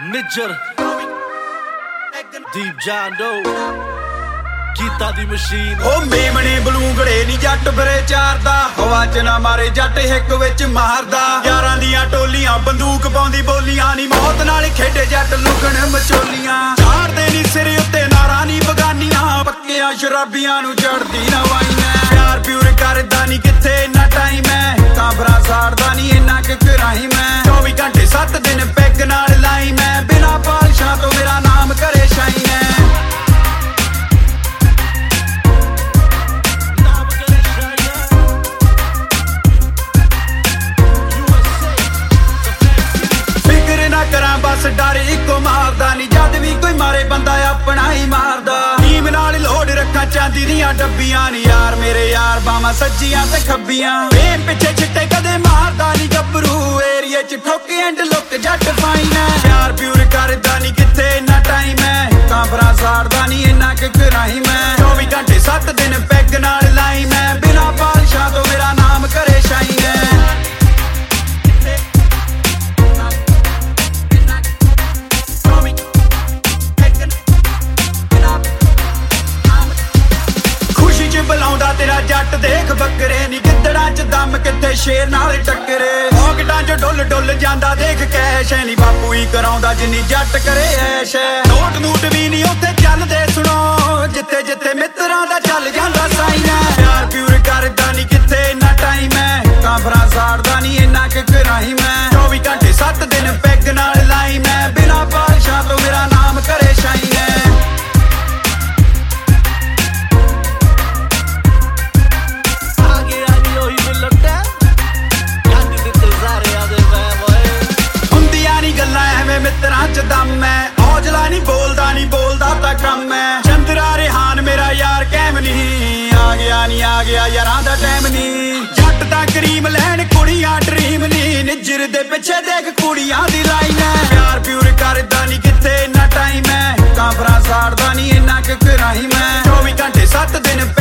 ਨਿੱਜਰ ਦੀਪ ਜਾਂਦੋ ਕੀਤਾ ਦੀ ਮਸ਼ੀਨ। ਉਹ ਮੇਮਣੇ ਬਲੂੰਗੜੇ ਨੀ ਜੱਟ ਫਿਰੇ ਚਾਰਦਾ, ਹਵਾ ਚ ਨਾ ਮਾਰੇ ਜੱਟ ਹਿੱਕ ਵਿੱਚ ਮਾਰਦਾ। ਯਾਰਾਂ ਦੀਆਂ ਟੋਲੀਆਂ ਬੰਦੂਕ ਪਾਉਂਦੀ ਬੋਲੀਆਂ ਨੀ, ਮੌਤ ਨਾਲ ਖੇਡੇ ਜੱਟ ਲੁਕਣ ਮਚੋਲੀਆਂ। ਚਾੜਦੇ ਨੀ ਸਿਰ ਉੱਤੇ ਨਾਰਾਂ ਨੀ ਬਗਾਨੀਆਂ, ਪੱਕਿਆਂ ਸ਼ਰਾਬੀਆਂ ਨੂੰ ਚੜਦੀ ਨਾ ਵਾਈਆਂ। ਪਿਆਰ ਪਿਉਰ ਕਰਦਾ ਨੀ ਕਿੱਥੇ ਇੰਨਾ ਟਾਈਮ ਐ, ਕਾਂਬਰਾ ਸਾੜਦਾ ਨੀ ਇੰਨਾ ਕਿ ਕਰਾਈ ਮੈਂ। 24 ਘੰਟੇ 7 ਦਿਨ ਪੈਗ ਨਾਲ ਲਾਈ ਮੈਂ, ਬਿਨਾਂ ਪਾਲਸ਼ਾਂ ਤੋਂ ਮੇਰਾ ਨਾਮ ਕਰੇ ਸ਼ਾਈਨ ਐ। ਬਸ ਡਰ ਇੱਕੋ ਮਾਰਦਾ ਨੀ, ਜਦ ਵੀ ਕੋਈ ਮਾਰੇ ਬੰਦਾ ਆਪਣਾ ਹੀ ਮਾਰਦਾ। ਟੀਮ ਨਾਲ ਲੋੜ ਰੱਖਾਂ ਚਾਂਦੀ ਦੀਆਂ ਡੱਬੀਆਂ ਨੀ, ਯਾਰ ਮੇਰੇ ਯਾਰ ਬਾਵਾਂ ਸੱਜੀਆਂ ਤੇ ਖੱਬੀਆਂ। ਫੇਮ ਪਿੱਛੇ ਛਿੱਟੇ ਕਦੇ ਮਾਰਦਾ ਨੀ ਗੱਭਰੂ, ਏਰੀਏ ਚ ਠੋਕ ਐਂਡ ਲੁੱਕ ਜੱਟ ਫਾਈਨ ਐ। ਪਿਆਰ ਪਿਉਰ ਕਰਦਾ ਨੀ ਕਿੱਥੇ ਇੰਨਾ ਟਾਈਮ ਐ, ਕਾਂਬਰਾ ਸਾੜਦਾ ਨੀ ਇੰਨਾ ਕਿ ਕਰਾਈ ਮੈਂ। 24 ਘੰਟੇ 7 ਦਿਨ ਪੈਗ ਨਾਲ ਲਾਈ ਮੈਂ, ਬਿਨਾਂ ਪਾਲਸ਼ਾਂ ਤੋਂ ਮੇਰਾ ਨਾਮ ਕਰੇ ਸ਼ਾਈਨ ਐ। ਬੁਲਾਉਂਦਾ ਤੇਰਾ ਜੱਟ ਦੇਖ ਬੱਕਰੇ ਨੀ, ਗਿੱਦੜਾਂ ਚ ਦਮ ਕਿੱਥੇ ਸ਼ੇਰ ਨਾਲ ਟੱਕਰੇ। ਪੌਕਟਾਂ ਚ ਡੁੱਲ ਡੁੱਲ ਜਾਂਦਾ ਦੇਖ ਕੈਸ਼ ਨੀ, ਬਾਪੂ ਹੀ ਕਰਾਉਂਦਾ ਜਿੰਨੀ ਜੱਟ ਕਰੇ ਐਸ਼। ਨੋਟ ਨੂਟ ਵੀ ਨੀ ਉੱਥੇ ਚੱਲਦੇ ਸੁਣੋ, ਜਿੱਥੇ ਜਿੱਥੇ ਮਿੱਤਰਾਂ ਦਾ ਚੱਲ ਜਾਂਦਾ ਸਾਈਨ ਐ। ਪਿਆਰ ਪਿਉਰ ਕਰਦਾ ਨੀ ਕਿੱਥੇ ਇੰਨਾ ਟਾਈਮ ਐ, ਕਾਂਬਰਾ ਸਾੜਦਾ ਨੀ ਇੰਨਾ ਕਿ ਕਰਾਈ ਮੈਂ। 24 ਘੰਟੇ 7 ਦਿਨ ਪੈਗ ਨਾਲ ਲਾਈ ਮੈਂ, ਬਿਨਾਂ ਪਾਲਸ਼ਾਂ ਤੋਂ ਮੇਰਾ ਨਾਮ ਕਰੇ ਸ਼ਾਈਨ ਐ। ਮਿੱਤਰਾਂ ਚ ਦਮ ਐ, ਔਜਲਾ ਨੀ ਬੋਲਦਾ ਤਾਂ ਕੰਮ ਐ। ਚੰਦਰਾ ਰਿਹਾਨ ਮੇਰਾ ਯਾਰ ਕੈਮ ਨੀ, ਆ ਗਿਆ ਯਾਰਾਂ ਦਾ ਟਾਈਮ ਨੀ। ਜੱਟ ਤਾਂ ਕਰੀਮ ਲੈਣ ਕੁੜੀਆਂ ਡਰੀਮ ਨੀ, ਨਿੱਜਰ ਦੇ ਪਿੱਛੇ ਦੇਖ ਕੁੜੀਆਂ ਦੀ ਲਾਈਨ ਐ। ਪਿਆਰ ਪਿਉਰ ਕਰਦਾ ਨੀ ਕਿੱਥੇ ਇੰਨਾ ਟਾਈਮ ਐ, ਕਾਂਬਰਾ ਸਾੜਦਾ ਨੀ ਇੰਨਾ ਕਿ ਕਰਾਈ ਮੈਂ। 24 ਘੰਟੇ 7 ਦਿਨ